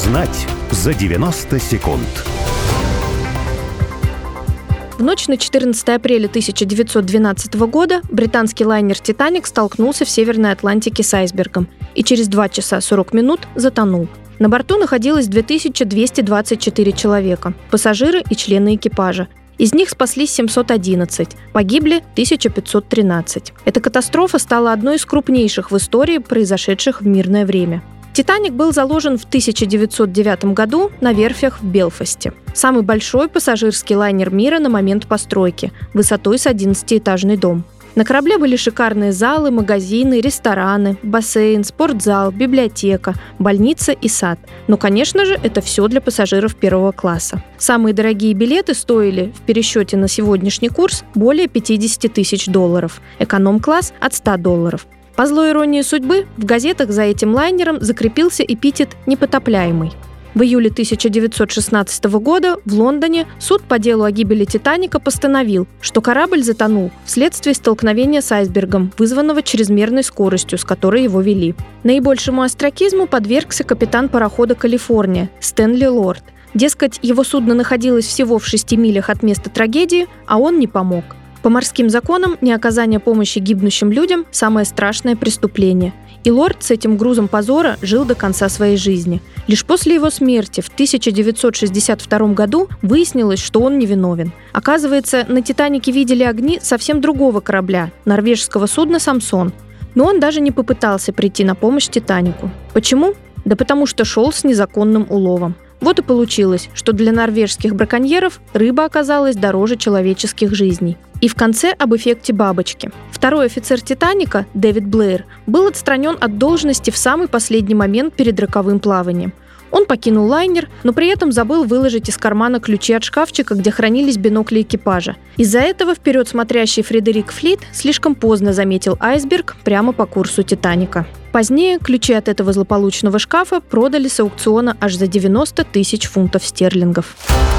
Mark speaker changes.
Speaker 1: Узнать за 90 секунд.
Speaker 2: В ночь на 14 апреля 1912 года британский лайнер «Титаник» столкнулся в Северной Атлантике с айсбергом и через 2 часа 40 минут затонул. На борту находилось 2224 человека, пассажиры и члены экипажа. Из них спаслись 711, погибли 1513. Эта катастрофа стала одной из крупнейших в истории, произошедших в мирное время. «Титаник» был заложен в 1909 году на верфях в Белфасте. Самый большой пассажирский лайнер мира на момент постройки, высотой с 11-этажный дом. На корабле были шикарные залы, магазины, рестораны, бассейн, спортзал, библиотека, больница и сад. Но, конечно же, это все для пассажиров первого класса. Самые дорогие билеты стоили в пересчете на сегодняшний курс более $50 тысяч, эконом-класс – от $100. По злой иронии судьбы, в газетах за этим лайнером закрепился эпитет «непотопляемый». В июле 1916 года в Лондоне суд по делу о гибели «Титаника» постановил, что корабль затонул вследствие столкновения с айсбергом, вызванного чрезмерной скоростью, с которой его вели. Наибольшему остракизму подвергся капитан парохода «Калифорния» Стэнли Лорд. Дескать, его судно находилось всего в 6 милях от места трагедии, а он не помог. По морским законам неоказание помощи гибнущим людям – самое страшное преступление. И Лорд с этим грузом позора жил до конца своей жизни. Лишь после его смерти в 1962 году выяснилось, что он невиновен. Оказывается, на «Титанике» видели огни совсем другого корабля – норвежского судна «Самсон». Но он даже не попытался прийти на помощь «Титанику». Почему? Да потому что шел с незаконным уловом. Вот и получилось, что для норвежских браконьеров рыба оказалась дороже человеческих жизней. И в конце об эффекте бабочки. Второй офицер «Титаника», Дэвид Блэйр, был отстранен от должности в самый последний момент перед роковым плаванием. Он покинул лайнер, но при этом забыл выложить из кармана ключи от шкафчика, где хранились бинокли экипажа. Из-за этого вперед смотрящий Фредерик Флит слишком поздно заметил айсберг прямо по курсу «Титаника». Позднее ключи от этого злополучного шкафа продали с аукциона аж за 90 тысяч фунтов стерлингов.